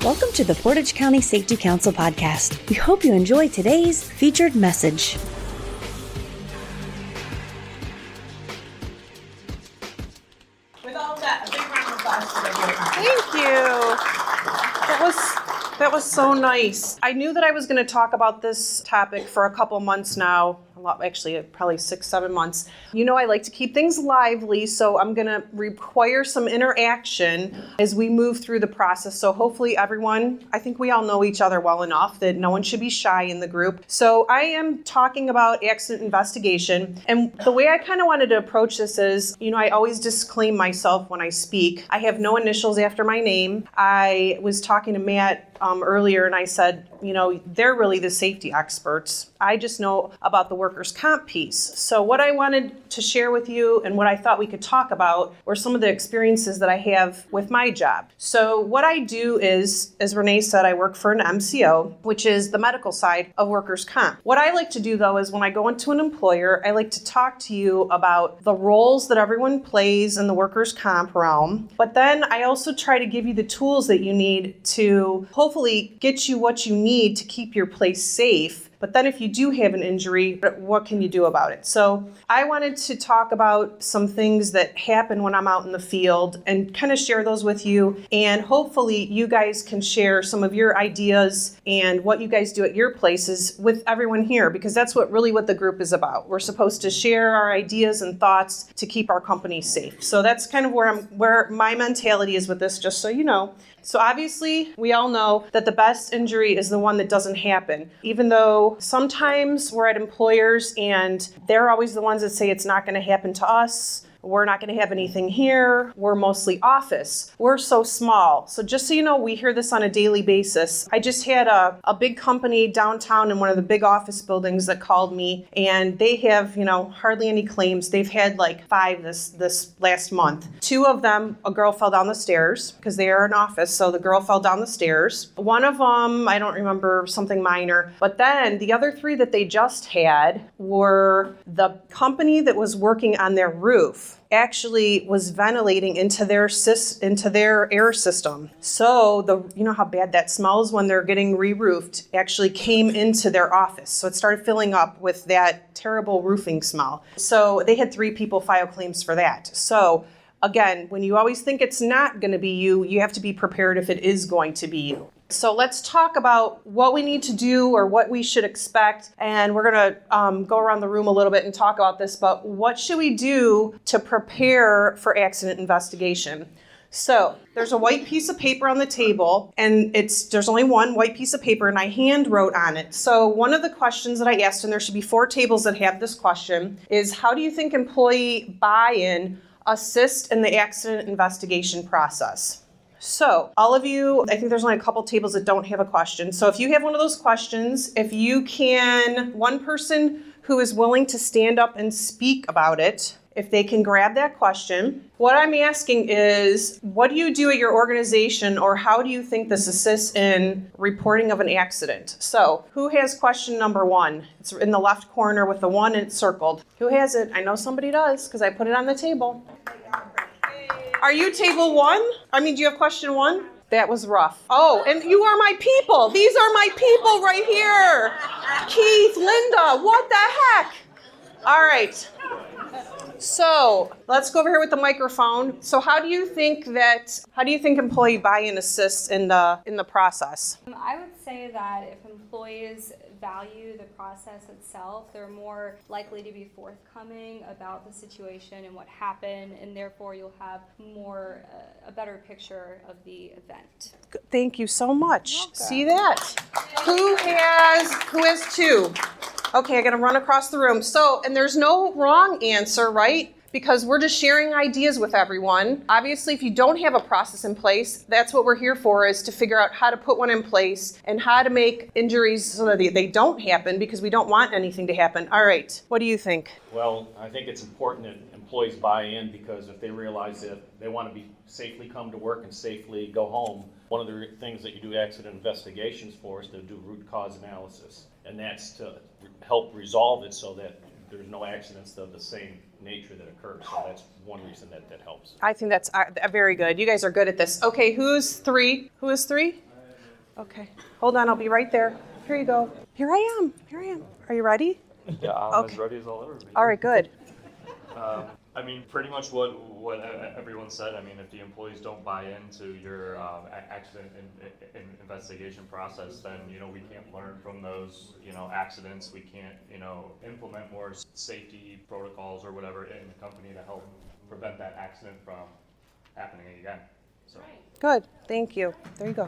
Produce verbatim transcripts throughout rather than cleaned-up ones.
Welcome to the Portage County Safety Council podcast. We hope you enjoy today's featured message. With all that, a big round of applause for the Thank you. That was that was so nice. I knew that I was going to talk about this topic for a couple months now. A lot, actually, probably six, seven months. You know, I like to keep things lively, so I'm going to require some interaction as we move through the process. So hopefully everyone, I think we all know each other well enough that no one should be shy in the group. So I am talking about accident investigation. And the way I kind of wanted to approach this is, you know, I always disclaim myself when I speak. I have no initials after my name. I was talking to Matt um, earlier and I said, you know, they're really the safety experts. I just know about the workers' comp piece. So what I wanted to share with you and what I thought we could talk about were some of the experiences that I have with my job. So what I do is, as Renee said, I work for an M C O, which is the medical side of workers' comp. What I like to do, though, is when I go into an employer, I like to talk to you about the roles that everyone plays in the workers' comp realm. But then I also try to give you the tools that you need to hopefully get you what you need to keep your place safe. But then if you do have an injury, what can you do about it? So I wanted to talk about some things that happen when I'm out in the field and kind of share those with you. And hopefully you guys can share some of your ideas and what you guys do at your places with everyone here, because that's what really what the group is about. We're supposed to share our ideas and thoughts to keep our company safe. So that's kind of where I'm, where my mentality is with this, just so you know. So obviously, we all know that the best injury is the one that doesn't happen, even though sometimes we're at employers and they're always the ones that say it's not going to happen to us. We're not going to have anything here. We're mostly office. We're so small. So just so you know, we hear this on a daily basis. I just had a, a big company downtown in one of the big office buildings that called me, and they have, you know, hardly any claims. They've had like five this, this last month. Two of them, a girl fell down the stairs because they are an office. So the girl fell down the stairs. One of them, I don't remember, something minor. But then the other three that they just had were the company that was working on their roof actually was ventilating into their sys- into their air system. So the you know how bad that smells when they're getting re-roofed actually came into their office. So it started filling up with that terrible roofing smell. So they had three people file claims for that. So again, when you always think it's not going to be you, you have to be prepared if it is going to be you. So let's talk about what we need to do or what we should expect. And we're going to um, go around the room a little bit and talk about this, but what should we do to prepare for accident investigation? So there's a white piece of paper on the table, and it's there's only one white piece of paper, and I hand wrote on it. So one of the questions that I asked, and there should be four tables that have this question, is how do you think employee buy-in assists in the accident investigation process? So all of you, I think there's only a couple tables that don't have a question. So if you have one of those questions, if you can, one person who is willing to stand up and speak about it, if they can grab that question. What I'm asking is, what do you do at your organization, or how do you think this assists in reporting of an accident? So who has question number one? It's in the left corner with the one and it's circled. Who has it? I know somebody does because I put it on the table. Are you table one? I mean, do you have question one? That was rough. Oh, and you are my people. These are my people right here. Keith, Linda, what the heck? All right. So let's go over here with the microphone. So how do you think that, how do you think employee buy-in assists in the in the process? Um, I would say that if employees value the process itself, they're more likely to be forthcoming about the situation and what happened, and therefore you'll have more uh, a better picture of the event. Thank you so much. See that? Who has who has two? Okay, I got to run across the room. So, and there's no wrong answer, right? Because we're just sharing ideas with everyone. Obviously, if you don't have a process in place, that's what we're here for, is to figure out how to put one in place and how to make injuries so that they, they don't happen, because we don't want anything to happen. All right, what do you think? Well, I think it's important that employees buy in, because if they realize that they want to be safely come to work and safely go home, one of the things that you do accident investigations for is to do root cause analysis. And that's to help resolve it so that there's no accidents of the same nature that occurs. So that's one reason that that helps. I think that's uh, very good. You guys are good at this. Okay, who's three? Who is three? Okay. Hold on, I'll be right there. Here you go. Here I am. Here I am. Are you ready? Yeah, I'm Okay. as ready as I'll ever be. All right, good. Um, I mean, pretty much what what everyone said. I mean, if the employees don't buy into your um, a- accident in, in investigation process, then you know we can't learn from those you know accidents. We can't you know implement more s- safety protocols or whatever in the company to help prevent that accident from happening again. So. Good. Thank you. There you go.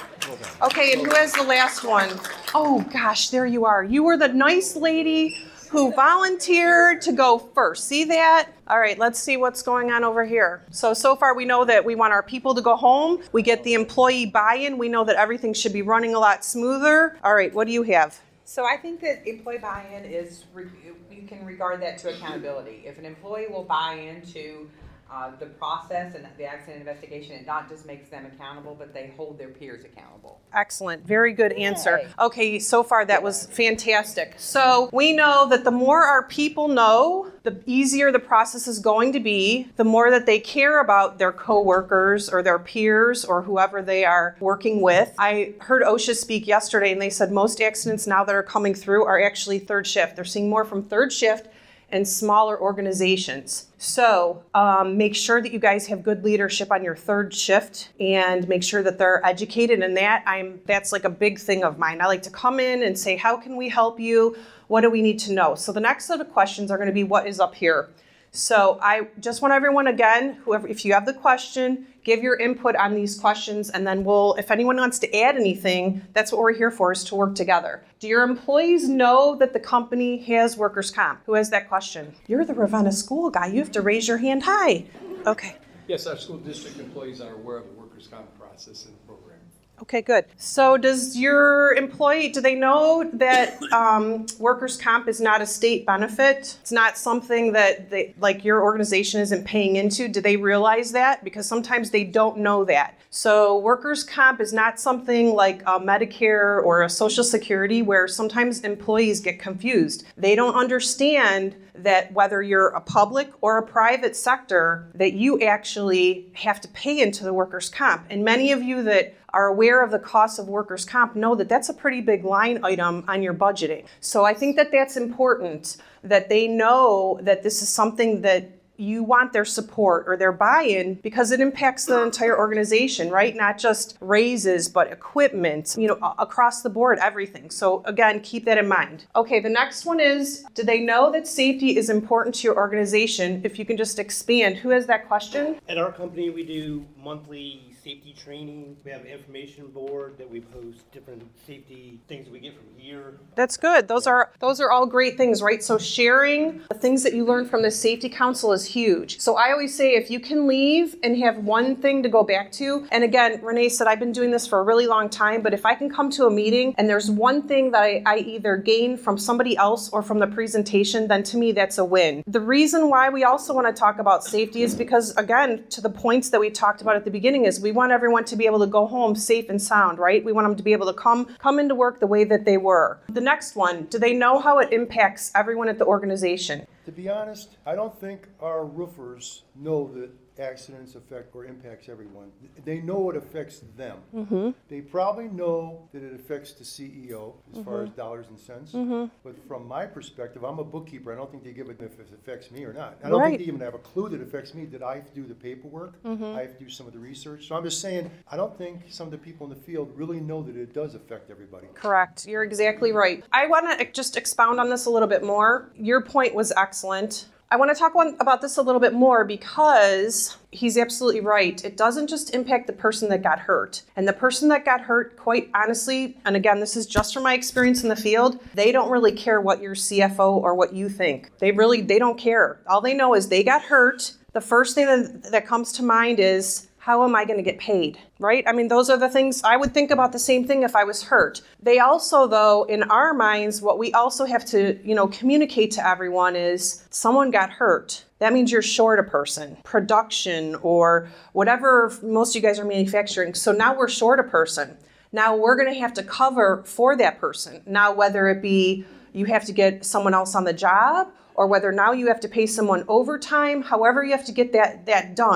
Okay, and who has the last one? Oh, gosh, there you are. You were the nice lady who volunteered to go first. See that? All right, let's see what's going on over here. So, so far we know that we want our people to go home. We get the employee buy-in. We know that everything should be running a lot smoother. All right, what do you have? So I think that employee buy-in is, re- you can regard that to accountability. If an employee will buy into uh, the process and the accident investigation, it not just makes them accountable, but they hold their peers accountable. Excellent. Very good answer. Okay, so far that was fantastic. So we know that the more our people know, the easier the process is going to be, the more that they care about their coworkers or their peers or whoever they are working with. I heard OSHA speak yesterday and they said most accidents now that are coming through are actually third shift. They're seeing more from third shift and smaller organizations. So um, make sure that you guys have good leadership on your third shift and make sure that they're educated in that. I'm that's like a big thing of mine. I like to come in and say, how can we help you? What do we need to know? So the next set of questions are going to be what is up here. So I just want everyone, again, whoever, if you have the question, give your input on these questions, and then we'll, if anyone wants to add anything, that's what we're here for, is to work together. Do your employees know that the company has workers' comp? Who has that question? You're the Ravenna school guy. You have to raise your hand high. Okay. Yes, our school district employees are aware of the workers' comp process and program. Okay, good. So does your employee, do they know that um, workers' comp is not a state benefit? It's not something that they, like your organization isn't paying into? Do they realize that? Because sometimes they don't know that. So workers' comp is not something like a Medicare or a Social Security where sometimes employees get confused. They don't understand that whether you're a public or a private sector, that you actually have to pay into the workers' comp. And many of you that are aware of the cost of workers' comp know that that's a pretty big line item on your budgeting. So I think that that's important, that they know that this is something that you want their support or their buy-in because it impacts the entire organization, right? Not just raises, but equipment, you know, across the board, everything. So again, keep that in mind. Okay, the next one is, do they know that safety is important to your organization? If you can just expand, who has that question? At our company, we do monthly safety training. We have an information board that we post different safety things that we get from here. That's good. Those are those are all great things, right? So sharing the things that you learn from the Safety Council is huge. So I always say if you can leave and have one thing to go back to, and again, Renee said I've been doing this for a really long time, but if I can come to a meeting and there's one thing that I, I either gain from somebody else or from the presentation, then to me that's a win. The reason why we also want to talk about safety is because, again, to the points that we talked about at the beginning, is we want everyone to be able to go home safe and sound, right? We want them to be able to come come into work the way that they were. The next one, do they know how it impacts everyone at the organization? To be honest, I don't think our roofers know that accidents affect or impacts everyone. They know it affects them. Mm-hmm. They probably know that it affects the C E O as mm-hmm. far as dollars and cents. Mm-hmm. But from my perspective, I'm a bookkeeper. I don't think they give it if it affects me or not. I don't right. think they even have a clue that it affects me. That I have to do the paperwork. Mm-hmm. I have to do some of the research. So I'm just saying, I don't think some of the people in the field really know that it does affect everybody. Correct. You're exactly right. I want to just expound on this a little bit more. Your point was excellent. I want to talk about this a little bit more because he's absolutely right. It doesn't just impact the person that got hurt. And the person that got hurt, quite honestly, and again, this is just from my experience in the field, they don't really care what your C F O or what you think. They really, they don't care. All they know is they got hurt. The first thing that, that comes to mind is, how am I going to get paid, right? I mean, those are the things I would think about the same thing if I was hurt. They also, though, in our minds, what we also have to, you know, communicate to everyone is someone got hurt. That means you're short a person, production or whatever most of you guys are manufacturing. So now we're short a person. Now we're going to have to cover for that person. Now, whether it be you have to get someone else on the job or whether now you have to pay someone overtime, however you have to get that, that done.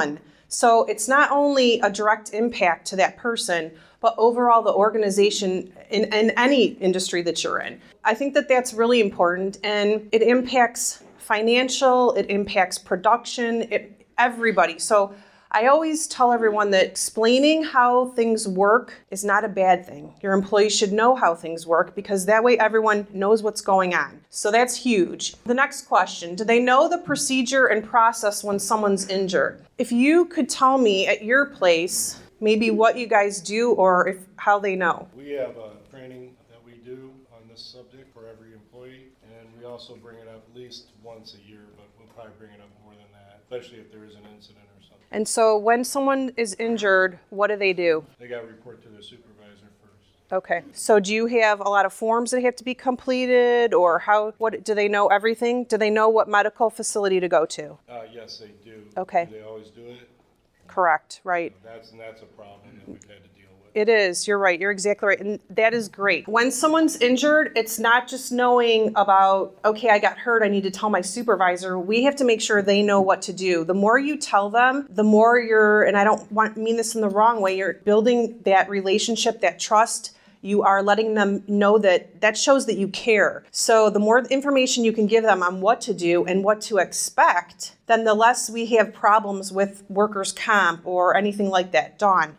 So it's not only a direct impact to that person, but overall the organization in, in any industry that you're in. I think that that's really important, and it impacts financial, it impacts production, it, everybody. So I always tell everyone that explaining how things work is not a bad thing. Your employees should know how things work because that way everyone knows what's going on. So that's huge. The next question, do they know the procedure and process when someone's injured? If you could tell me at your place maybe what you guys do or if how they know. We have a training that we do on this subject for every employee, and we also bring it up at least once a year, but we'll probably bring it up more than that, especially if there is an incident or something. And so when someone is injured, what do they do? They got to report to their supervisor first. Okay. So do you have a lot of forms that have to be completed, or how? What do they know everything? Do they know what medical facility to go to? Uh, yes, they do. Okay. Do they always do it? Correct. Right. That's and that's a problem that we've had to deal with. It is. You're right. You're exactly right. And that is great. When someone's injured, it's not just knowing about, okay, I got hurt, I need to tell my supervisor. We have to make sure they know what to do. The more you tell them, the more you're, and I don't want mean this in the wrong way, you're building that relationship, that trust. You are letting them know that that shows that you care. So the more information you can give them on what to do and what to expect, then the less we have problems with workers' comp or anything like that. Dawn.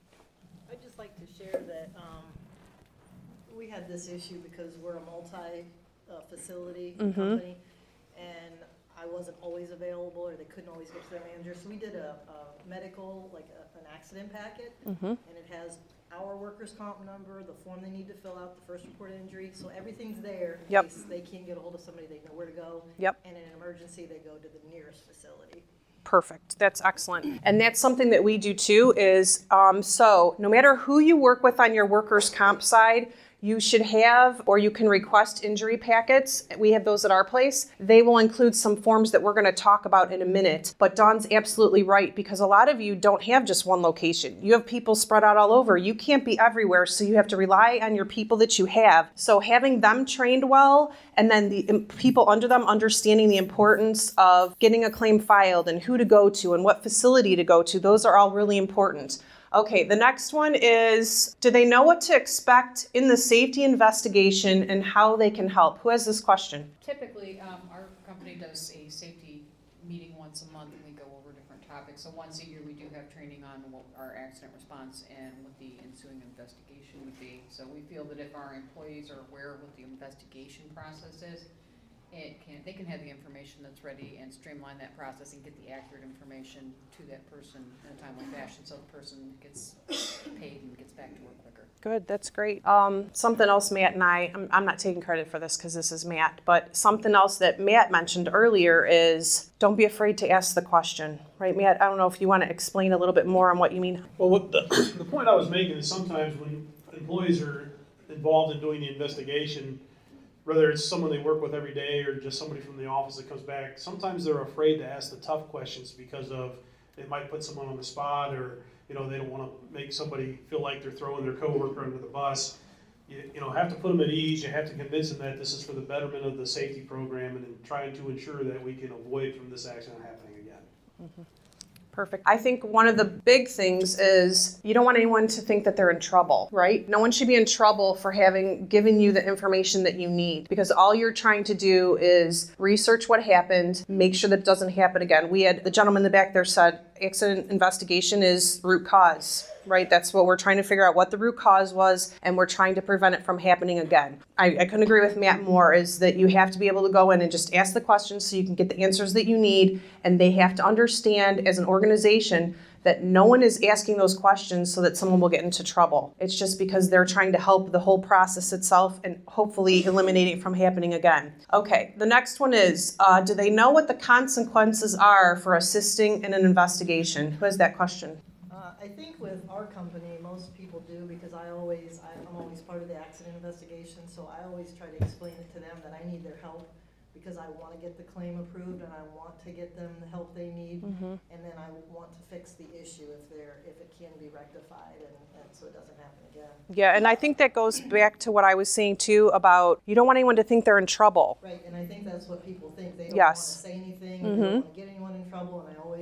I'd just like to share that um, we had this issue because we're a multi-facility uh, mm-hmm. company, and I wasn't always available, or they couldn't always get to their manager. So we did a, a medical, like a, an accident packet, mm-hmm. and it has our workers' comp number, the form they need to fill out, the first report of injury. So everything's there in yep. case they can't get a hold of somebody, they know where to go. Yep. And in an emergency, they go to the nearest facility. Perfect. That's excellent. And that's something that we do too is, um, so no matter who you work with on your workers' comp side, you should have, or you can request injury packets. We have those at our place. They will include some forms that we're going to talk about in a minute. But Dawn's absolutely right, because a lot of you don't have just one location. You have people spread out all over. You can't be everywhere, so you have to rely on your people that you have. So having them trained well, and then the people under them understanding the importance of getting a claim filed and who to go to and what facility to go to, those are all really important. Okay, the next one is, do they know what to expect in the safety investigation and how they can help? Who has this question? Typically, um, our company does a safety meeting once a month, and we go over different topics. So once a year, we do have training on what our accident response and what the ensuing investigation would be. So we feel that if our employees are aware of what the investigation process is, it can, they can have the information that's ready and streamline that process and get the accurate information to that person in a timely fashion, so the person gets paid and gets back to work quicker. Good, that's great. Um, something else Matt and I, I'm, I'm not taking credit for this because this is Matt, but something else that Matt mentioned earlier is don't be afraid to ask the question, right, Matt? I don't know if you want to explain a little bit more on what you mean. Well, what the, the point I was making is sometimes when employees are involved in doing the investigation, whether it's someone they work with every day or just somebody from the office that comes back, sometimes they're afraid to ask the tough questions because of it might put someone on the spot, or you know they don't want to make somebody feel like they're throwing their coworker under the bus. You, you know, have to put them at ease. You have to convince them that this is for the betterment of the safety program and in trying to ensure that we can avoid from this accident happening again. Mm-hmm. Perfect. I think one of the big things is you don't want anyone to think that they're in trouble, right? No one should be in trouble for having given you the information that you need, because all you're trying to do is research what happened, make sure that it doesn't happen again. We had the gentleman in the back there said accident investigation is root cause, right? That's what we're trying to figure out, what the root cause was, and we're trying to prevent it from happening again. I, I couldn't agree with Matt more, is that you have to be able to go in and just ask the questions so you can get the answers that you need, and they have to understand as an organization that no one is asking those questions so that someone will get into trouble. It's just because they're trying to help the whole process itself and hopefully eliminate it from happening again. Okay, the next one is, uh, do they know what the consequences are for assisting in an investigation? Who has that question? Uh, I think with our company, most people do, because I always, I'm always part of the accident investigation, so I always try to explain it to them that I need their help, because I want to get the claim approved and I want to get them the help they need, mm-hmm. and then I want to fix the issue if they're if it can be rectified, and, and so it doesn't happen again. Yeah, and I think that goes back to what I was saying too about you don't want anyone to think they're in trouble. Right, and I think that's what people think. They don't yes. want to say anything, mm-hmm. they don't want to get anyone in trouble, and I always say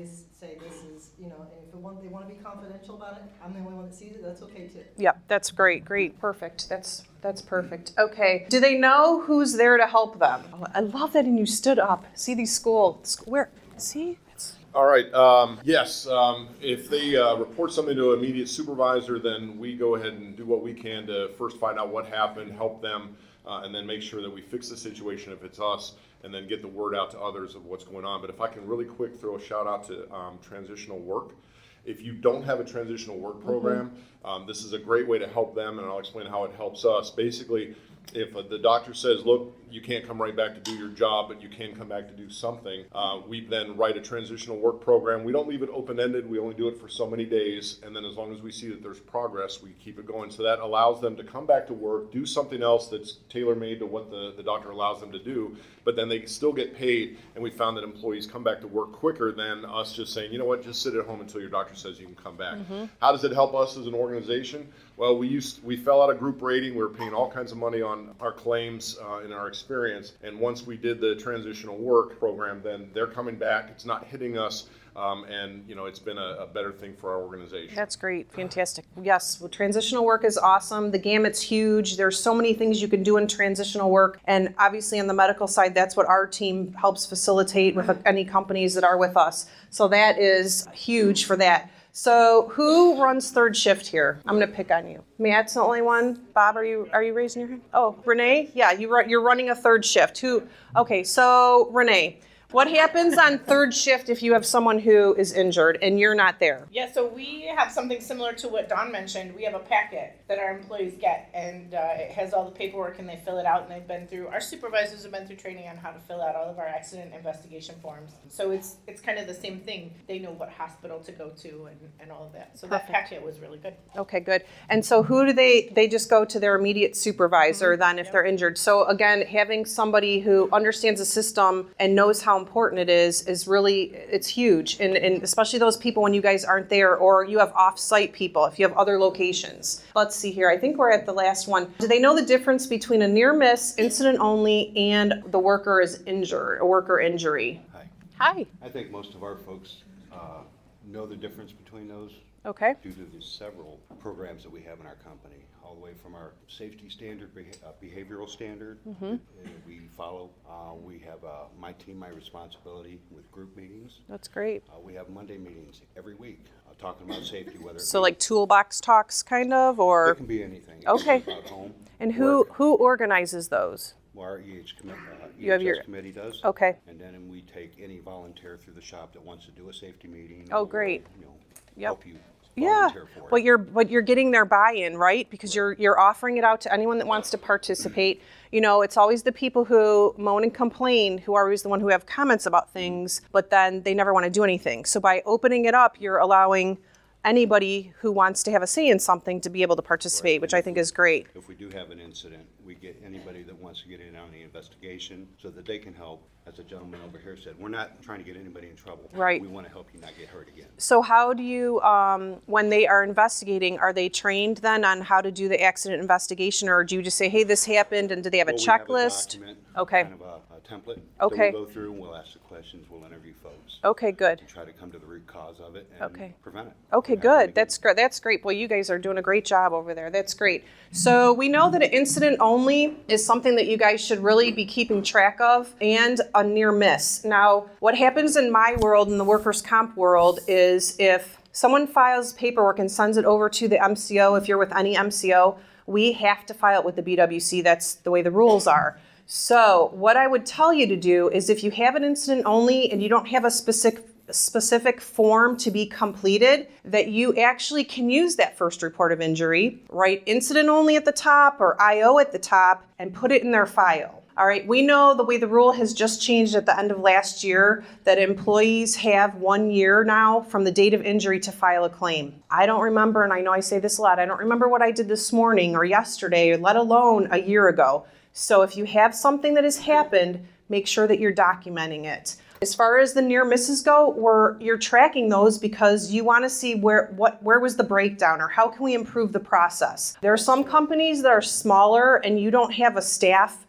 say this is, you know, and if it want, they want to be confidential about it, I'm the only one that sees it, that's okay too. Yep, that's great, great, perfect. That's that's perfect. Okay, do they know who's there to help them? Oh, I love that, and you stood up. See these school, school where? See. All right, um, yes, um, if they uh, report something to an immediate supervisor, then we go ahead and do what we can to first find out what happened, help them, uh, and then make sure that we fix the situation if it's us, and then get the word out to others of what's going on. But if I can really quick throw a shout out to um, transitional work. If you don't have a transitional work program, mm-hmm. um, this is a great way to help them, and I'll explain how it helps us. Basically, if uh, the doctor says, look, you can't come right back to do your job, but you can come back to do something, uh, we then write a transitional work program. We don't leave it open-ended. We only do it for so many days, and then as long as we see that there's progress, we keep it going. So that allows them to come back to work, do something else that's tailor-made to what the, the doctor allows them to do, but then they still get paid, and we found that employees come back to work quicker than us just saying, you know what, just sit at home until your doctor says you can come back. Mm-hmm. How does it help us as an organization? Well, we used we fell out of group rating. We were paying all kinds of money on our claims uh, in our experience. And once we did the transitional work program, then they're coming back. It's not hitting us. Um, and, you know, it's been a, a better thing for our organization. That's great. Fantastic. Yes, well, transitional work is awesome. The gamut's huge. There's so many things you can do in transitional work. And obviously on the medical side, that's what our team helps facilitate with any companies that are with us. So that is huge for that. So who runs third shift here? I'm going to pick on you. Matt's the only one. Bob, are you are you raising your hand? Oh, Renee? Yeah, you run, you're running a third shift. Who? Okay, so Renee, what happens on third shift if you have someone who is injured and you're not there? Yeah, so we have something similar to what Dawn mentioned. We have a packet that our employees get, and uh, it has all the paperwork, and they fill it out, and they've been through, our supervisors have been through training on how to fill out all of our accident investigation forms. So it's it's kind of the same thing. They know what hospital to go to and, and all of that. So Perfect. That packet was really good. Okay, good. And so who do they, they just go to their immediate supervisor mm-hmm. then if yep. they're injured. So again, having somebody who understands the system and knows how important it is, is really, it's huge. And, and especially those people when you guys aren't there or you have off-site people, if you have other locations. Let's see here. I think we're at the last one. Do they know the difference between a near miss, incident only, and the worker is injured, a worker injury? Hi. Hi. I think most of our folks uh, know the difference between those. Okay. Due to the several programs that we have in our company, all the way from our safety standard, uh, behavioral standard mm-hmm. uh, we follow. Uh, we have uh, My Team, My Responsibility with group meetings. That's great. Uh, we have Monday meetings every week uh, talking about safety. Whether so like toolbox talks kind of, or? It can be anything. It okay. Can be about home, and who, work. who organizes those? Well, our E H, commi- uh, you have your, committee does. Okay. And then we take any volunteer through the shop that wants to do a safety meeting. Oh, great. Or, you know, yep. help you. Yeah, but you're but you're getting their buy-in, right? Because you're you're offering it out to anyone that wants to participate. You know, it's always the people who moan and complain who are always the one who have comments about things, but then they never want to do anything. So by opening it up, you're allowing anybody who wants to have a say in something to be able to participate, right. which I think is great. If we do have an incident, we get anybody that wants to get in on the investigation so that they can help. As the gentleman over here said, we're not trying to get anybody in trouble. Right. We want to help you not get hurt again. So how do you, um, when they are investigating, are they trained then on how to do the accident investigation, or do you just say, hey, this happened, and do they have a well, checklist? We have a document, okay. kind of a, a template. Okay. So we'll go through and we'll ask the questions, we'll interview folks. Okay, good. And try to come to the root cause of it and okay. prevent it. Okay, good. That's great. That's great. Well, you guys are doing a great job over there. That's great. So we know that an incident only is something that you guys should really be keeping track of, and a near miss. Now, what happens in my world, in the workers' comp world, is if someone files paperwork and sends it over to the M C O, if you're with any M C O, we have to file it with the B W C. That's the way the rules are. So what I would tell you to do is if you have an incident only and you don't have a specific specific form to be completed, that you actually can use that first report of injury, write incident only at the top or I O at the top, and put it in their file. All right, we know the way the rule has just changed at the end of last year that employees have one year now from the date of injury to file a claim. I don't remember, and I know I say this a lot, I don't remember what I did this morning or yesterday, or let alone a year ago. So if you have something that has happened, make sure that you're documenting it. As far as the near misses go, we're, you're tracking those because you want to see where what where was the breakdown, or how can we improve the process. There are some companies that are smaller and you don't have a staff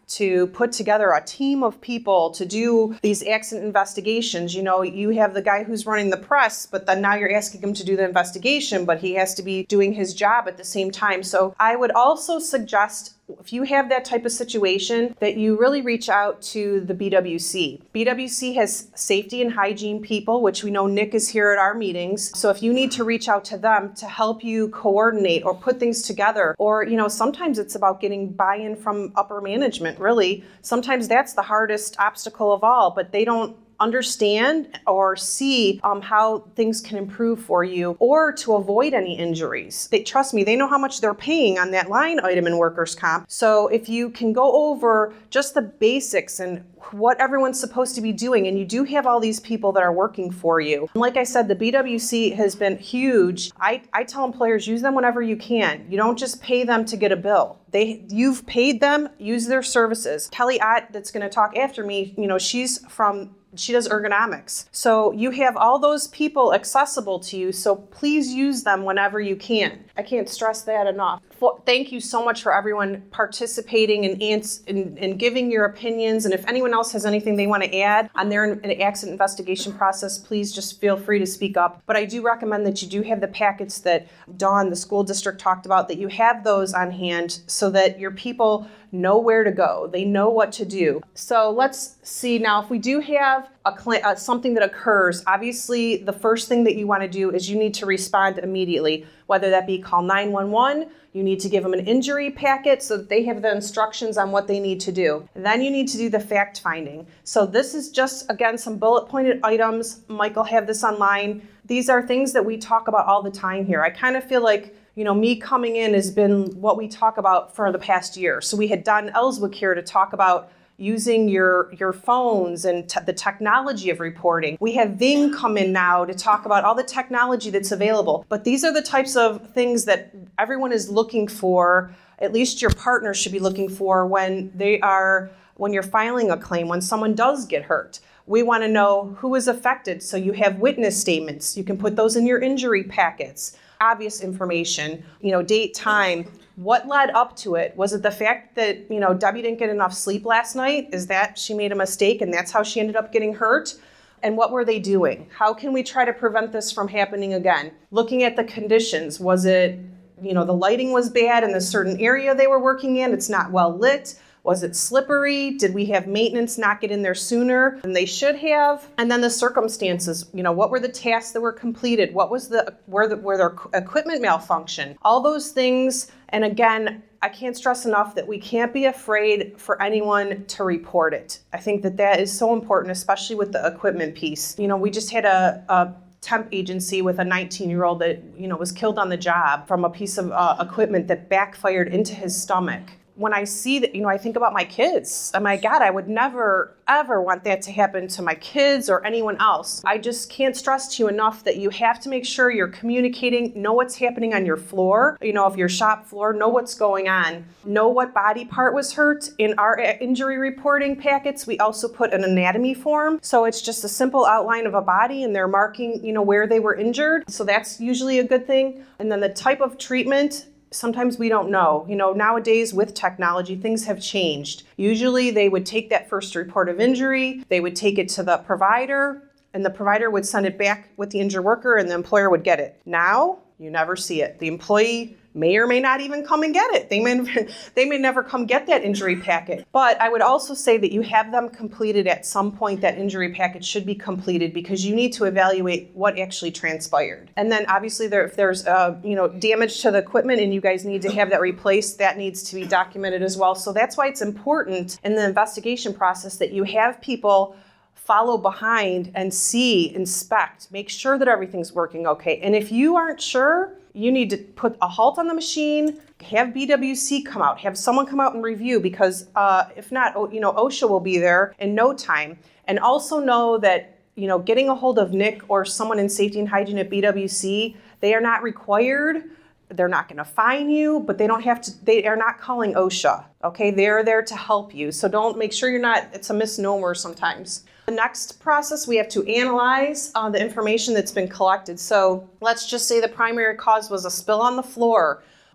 to put together a team of people to do these accident investigations. You know, you have the guy who's running the press, but then now you're asking him to do the investigation, but he has to be doing his job at the same time. So I would also suggest, if you have that type of situation, that you really reach out to the B W C. B W C has safety and hygiene people, which we know Nick is here at our meetings. So if you need to reach out to them to help you coordinate or put things together, or, you know, sometimes it's about getting buy-in from upper management, really. Sometimes that's the hardest obstacle of all, but they don't understand or see um, how things can improve for you or to avoid any injuries. They, trust me, they know how much they're paying on that line item in workers' comp. So if you can go over just the basics and what everyone's supposed to be doing, and you do have all these people that are working for you. Like I said, the B W C has been huge. I, I tell employers, use them whenever you can. You don't just pay them to get a bill. They, you've paid them, use their services. Kelly Ott, that's going to talk after me, you know, she's from She does ergonomics. So you have all those people accessible to you, so please use them whenever you can. I can't stress that enough. For, thank you so much for everyone participating and, ans- and, and giving your opinions. And if anyone else has anything they want to add on their an accident investigation process, please just feel free to speak up. But I do recommend that you do have the packets that Dawn, the school district, talked about, that you have those on hand so that your people know where to go. They know what to do. So let's see now, if we do have a cl- uh, something that occurs, obviously the first thing that you want to do is you need to respond immediately, whether that be call nine one one, you need to give them an injury packet so that they have the instructions on what they need to do. And then you need to do the fact finding. So this is just, again, some bullet pointed items. Michael have this online. These are things that we talk about all the time here. I kind of feel like, you know, me coming in has been what we talk about for the past year. So we had Don Ellswick here to talk about using your, your phones and te- the technology of reporting. We have Ving come in now to talk about all the technology that's available. But these are the types of things that everyone is looking for, at least your partner should be looking for when they are, when you're filing a claim, when someone does get hurt. We want to know who is affected. So you have witness statements. You can put those in your injury packets. Obvious information, you know, date, time, what led up to it? Was it the fact that, you know, Debbie didn't get enough sleep last night? Is that she made a mistake and that's how she ended up getting hurt? And what were they doing? How can we try to prevent this from happening again? Looking at the conditions, was it, you know, the lighting was bad in a certain area they were working in, it's not well lit? Was it slippery? Did we have maintenance not get in there sooner than they should have? And then the circumstances, you know, what were the tasks that were completed? What was the, where the, where their equipment malfunction? All those things. And again, I can't stress enough that we can't be afraid for anyone to report it. I think that that is so important, especially with the equipment piece. You know, we just had a, a temp agency with a nineteen-year-old that, you know, was killed on the job from a piece of uh, equipment that backfired into his stomach. When I see that, you know, I think about my kids. Oh my God, I would never, ever want that to happen to my kids or anyone else. I just can't stress to you enough that you have to make sure you're communicating, know what's happening on your floor, you know, if your shop floor, know what's going on, know what body part was hurt. In our injury reporting packets, we also put an anatomy form. So it's just a simple outline of a body and they're marking, you know, where they were injured. So that's usually a good thing. And then the type of treatment, sometimes we don't know. You know, nowadays with technology, things have changed. Usually they would take that first report of injury, they would take it to the provider, and the provider would send it back with the injured worker and the employer would get it. Now, you never see it. The employee may or may not even come and get it. They may, they may never come get that injury packet. But I would also say that you have them completed at some point. That injury packet should be completed because you need to evaluate what actually transpired. And then obviously there, if there's uh, you know, damage to the equipment and you guys need to have that replaced, that needs to be documented as well. So that's why it's important in the investigation process that you have people follow behind and see, inspect, make sure that everything's working okay. And if you aren't sure, you need to put a halt on the machine, have B W C come out, have someone come out and review, because uh, if not, you know, OSHA will be there in no time. And also know that, you know, getting a hold of Nick or someone in safety and hygiene at B W C, they are not required. They're not going to fine you, but they don't have to, they are not calling OSHA, okay? They're there to help you. So don't, make sure you're not, it's a misnomer sometimes. The next process, we have to analyze uh, the information that's been collected. So let's just say the primary cause was a spill on the floor.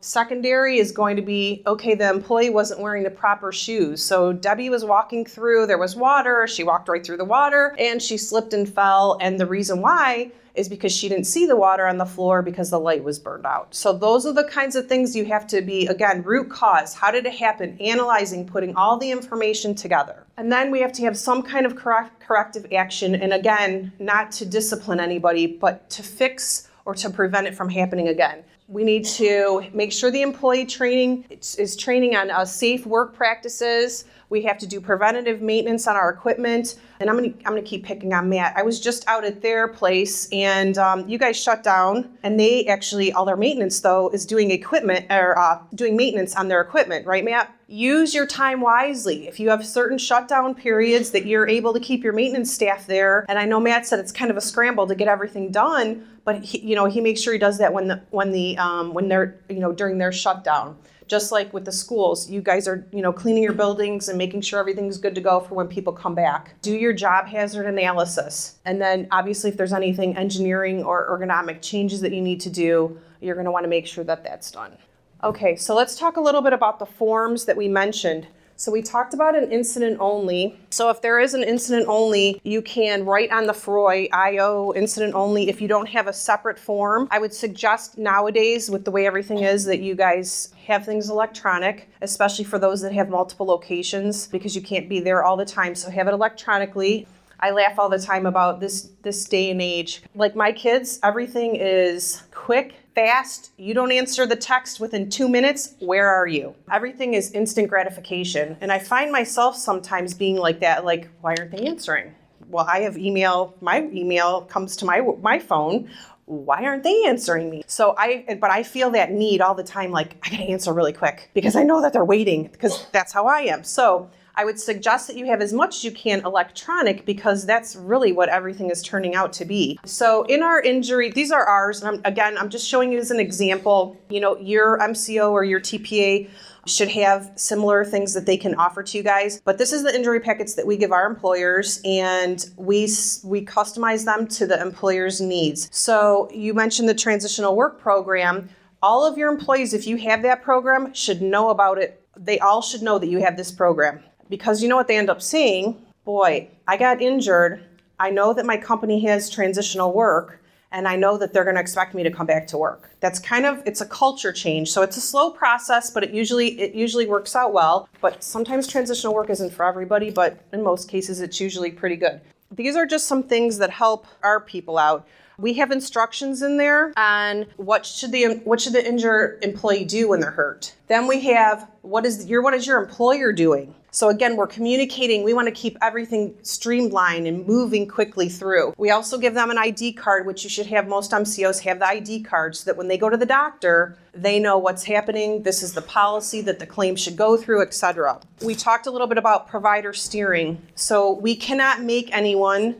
Secondary is going to be, okay, the employee wasn't wearing the proper shoes. So Debbie was walking through, there was water, she walked right through the water, and she slipped and fell. And the reason why is because she didn't see the water on the floor because the light was burned out. So those are the kinds of things you have to be, again, root cause. How did it happen? Analyzing, putting all the information together. And then we have to have some kind of correct, corrective action. And again, not to discipline anybody, but to fix or to prevent it from happening again. We need to make sure the employee training is training on uh, safe work practices. We have to do preventative maintenance on our equipment. And I'm gonna, I'm gonna keep picking on Matt. I was just out at their place and um, you guys shut down, and they actually, all their maintenance though, is doing equipment or uh, doing maintenance on their equipment, right, Matt? Use your time wisely. If you have certain shutdown periods that you're able to keep your maintenance staff there, and I know Matt said it's kind of a scramble to get everything done, but he, you know, he makes sure he does that when the when the um, when they're, you know, during their shutdown. Just like with the schools, you guys are, you know, cleaning your buildings and making sure everything's good to go for when people come back. Do your job hazard analysis. And then obviously if there's anything engineering or ergonomic changes that you need to do, you're going to want to make sure that that's done. Okay, so let's talk a little bit about the forms that we mentioned. So we talked about an incident only. So if there is an incident only, you can write on the F R O I, I O, incident only. If you don't have a separate form, I would suggest nowadays with the way everything is that you guys have things electronic, especially for those that have multiple locations because you can't be there all the time. So have it electronically. I laugh all the time about this, this day and age. Like my kids, everything is quick, fast. You don't answer the text within two minutes. Where are you? Everything is instant gratification. And I find myself sometimes being like that, like, why aren't they answering? Well, I have email, my email comes to my my phone. Why aren't they answering me? So I, but I feel that need all the time, like I gotta answer really quick because I know that they're waiting because that's how I am. So I would suggest that you have as much as you can electronic because that's really what everything is turning out to be. So in our injury, these are ours. And I'm, again, I'm just showing you as an example. You know, your M C O or your T P A should have similar things that they can offer to you guys. But this is the injury packets that we give our employers, and we we customize them to the employer's needs. So you mentioned the transitional work program. All of your employees, if you have that program, should know about it. They all should know that you have this program. Because you know what they end up saying? Boy, I got injured. I know that my company has transitional work, and I know that they're going to expect me to come back to work. That's kind of, it's a culture change. So it's a slow process, but it usually it usually works out well. But sometimes transitional work isn't for everybody, but in most cases, it's usually pretty good. These are just some things that help our people out. We have instructions in there on what should the what should the injured employee do when they're hurt. Then we have what is your what is your employer doing? So again, we're communicating. We want to keep everything streamlined and moving quickly through. We also give them an I D card, which you should have. Most M C Os have the I D card so that when they go to the doctor, they know what's happening. This is the policy that the claim should go through, et cetera. We talked a little bit about provider steering. So we cannot make anyone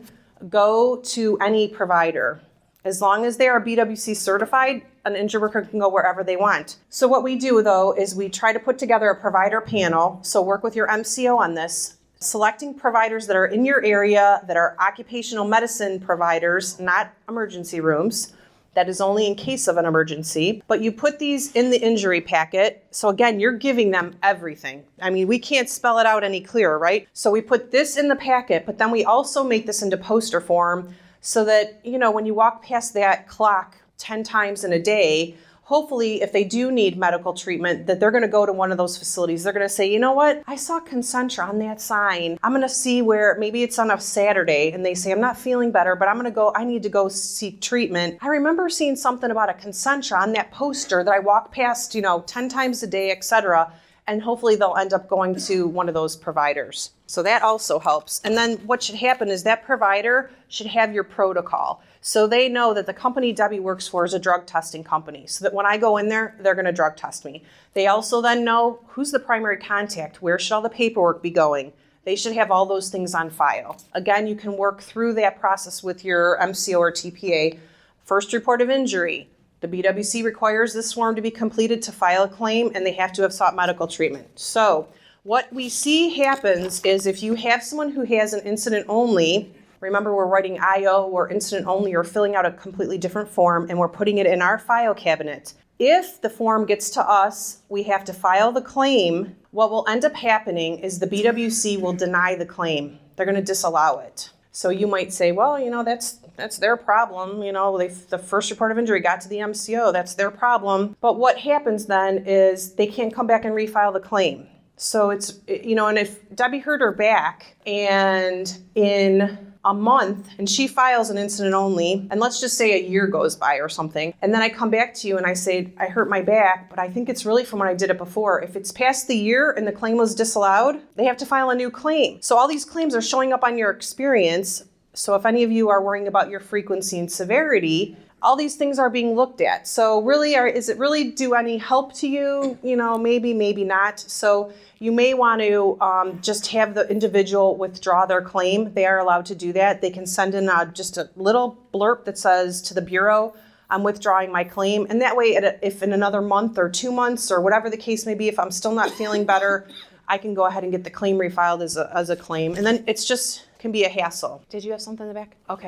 go to any provider. As long as they are B W C certified, an injured worker can go wherever they want. So what we do, though, is we try to put together a provider panel. So work with your M C O on this, selecting providers that are in your area that are occupational medicine providers, not emergency rooms. That is only in case of an emergency. But you put these in the injury packet. So again, you're giving them everything. I mean, we can't spell it out any clearer, right? So we put this in the packet, but then we also make this into poster form so that, you know, when you walk past that clock ten times in a day, hopefully if they do need medical treatment, that they're going to go to one of those facilities. They're going to say, you know what, I saw Concentra on that sign. I'm going to see where, maybe it's on a Saturday, and they say, I'm not feeling better, but I'm going to go, I need to go seek treatment. I remember seeing something about a Concentra on that poster that I walk past, you know, ten times a day, et cetera. And hopefully they'll end up going to one of those providers. So that also helps. And then what should happen is that provider should have your protocol. So they know that the company Debbie works for is a drug testing company. So that when I go in there, they're going to drug test me. They also then know who's the primary contact, where should all the paperwork be going. They should have all those things on file. Again, you can work through that process with your M C O or T P A. First report of injury. The B W C requires this form to be completed to file a claim, and they have to have sought medical treatment. So what we see happens is if you have someone who has an incident only, remember we're writing I O or incident only or filling out a completely different form, and we're putting it in our file cabinet. If the form gets to us, we have to file the claim. What will end up happening is the B W C will deny the claim. They're going to disallow it. So you might say, well, you know, that's that's their problem. You know, they, the first report of injury got to the M C O. That's their problem. But what happens then is they can't come back and refile the claim. So it's, you know, and if Debbie hurt her back and in a month and she files an incident only, and let's just say a year goes by or something, and then I come back to you and I say, I hurt my back, but I think it's really from when I did it before. If it's past the year and the claim was disallowed, they have to file a new claim. So all these claims are showing up on your experience. So if any of you are worrying about your frequency and severity, all these things are being looked at. So really, are, is it really do any help to you? You know, maybe, maybe not. So you may want to um, just have the individual withdraw their claim. They are allowed to do that. They can send in a, just a little blurb that says to the Bureau, I'm withdrawing my claim. And that way, if in another month or two months or whatever the case may be, if I'm still not feeling better, I can go ahead and get the claim refiled as a, as a claim. And then it's just can be a hassle. Did you have something in the back? Okay.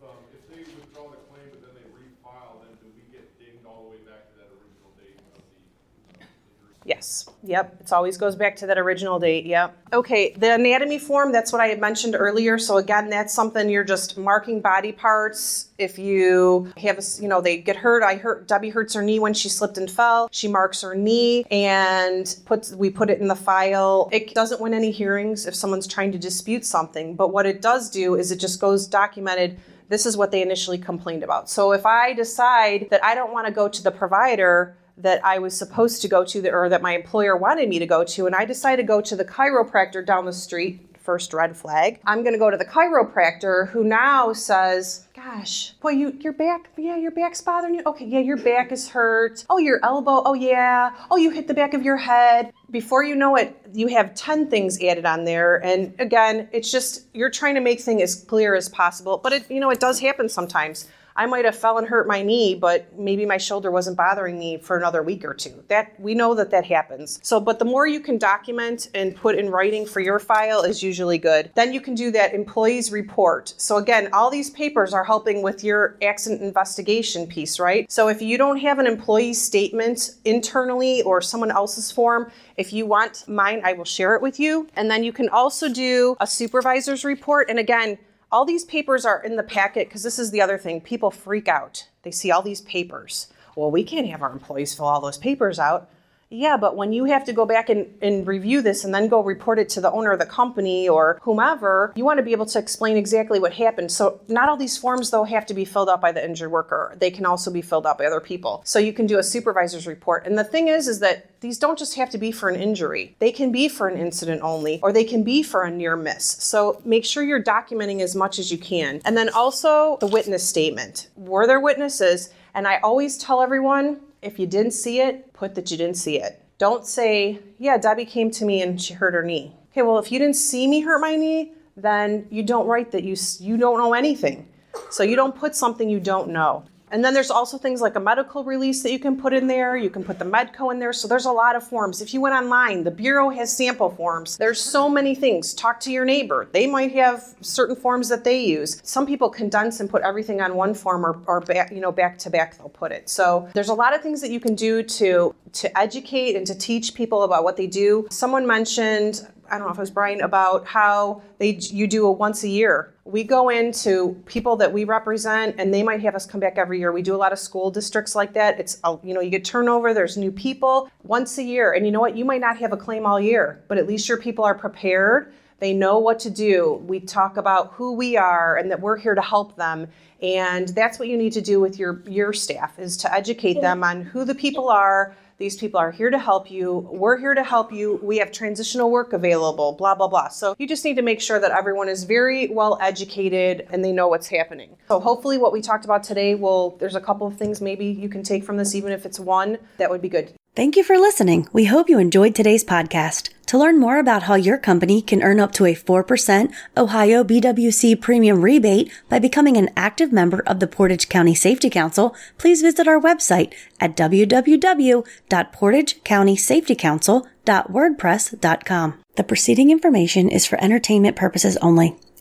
Yes. Yep. It always goes back to that original date. Yep. Okay. The anatomy form, that's what I had mentioned earlier. So again, that's something you're just marking body parts. If you have, a, you know, they get hurt. I hurt, Debbie hurts her knee when she slipped and fell. She marks her knee and puts, we put it in the file. It doesn't win any hearings if someone's trying to dispute something. But what it does do is it just goes documented. This is what they initially complained about. So if I decide that I don't want to go to the provider that I was supposed to go to, the, or that my employer wanted me to go to, and I decide to go to the chiropractor down the street, first red flag, I'm going to go to the chiropractor who now says, gosh, boy, you, your back, yeah, your back's bothering you. Okay, yeah, your back is hurt. Oh, your elbow, oh yeah. Oh, you hit the back of your head. Before you know it, you have ten things added on there. And again, it's just, you're trying to make things as clear as possible. But it, you know, it does happen sometimes. I might have fell and hurt my knee, but maybe my shoulder wasn't bothering me for another week or two. That we know that that happens. So, but the more you can document and put in writing for your file is usually good. Then you can do that employees report. So again, all these papers are helping with your accident investigation piece, right? So if you don't have an employee statement internally or someone else's form, if you want mine, I will share it with you. And then you can also do a supervisor's report. And again, all these papers are in the packet because this is the other thing. People freak out. They see all these papers. Well, we can't have our employees fill all those papers out. Yeah, but when you have to go back and, and review this and then go report it to the owner of the company or whomever, you want to be able to explain exactly what happened. So not all these forms, though, have to be filled out by the injured worker. They can also be filled out by other people. So you can do a supervisor's report. And the thing is, is that these don't just have to be for an injury. They can be for an incident only, or they can be for a near miss. So make sure you're documenting as much as you can. And then also the witness statement. Were there witnesses? And I always tell everyone, if you didn't see it, put that you didn't see it. Don't say, yeah, Debbie came to me and she hurt her knee. Okay, well, if you didn't see me hurt my knee, then you don't write that you you don't know anything. So you don't put something you don't know. And then there's also things like a medical release that you can put in there. You can put the Medco in there. So there's a lot of forms. If you went online, the Bureau has sample forms. There's so many things. Talk to your neighbor. They might have certain forms that they use. Some people condense and put everything on one form or, or back, you know, back to back they'll put it. So there's a lot of things that you can do to, to educate and to teach people about what they do. Someone mentioned, I don't know if it was Brian, about how they you do a once a year. We go into people that we represent and they might have us come back every year. We do a lot of school districts like that. It's, you know, you get turnover, there's new people once a year. And you know what? You might not have a claim all year, but at least your people are prepared. They know what to do. We talk about who we are and that we're here to help them. And that's what you need to do with your, your staff, is to educate them on who the people are. These people are here to help you. We're here to help you. We have transitional work available, blah, blah, blah. So you just need to make sure that everyone is very well educated and they know what's happening. So hopefully what we talked about today will, there's a couple of things maybe you can take from this, even if it's one, that would be good. Thank you for listening. We hope you enjoyed today's podcast. To learn more about how your company can earn up to a four percent Ohio B W C premium rebate by becoming an active member of the Portage County Safety Council, please visit our website at w w w dot portage county safety council dot wordpress dot com. The preceding information is for entertainment purposes only.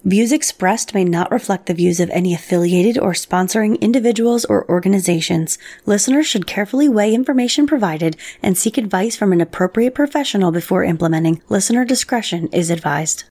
Views expressed may not reflect the views of any affiliated or sponsoring individuals or organizations. Listeners should carefully weigh information provided and seek advice from an appropriate professional before implementing. Listener discretion is advised.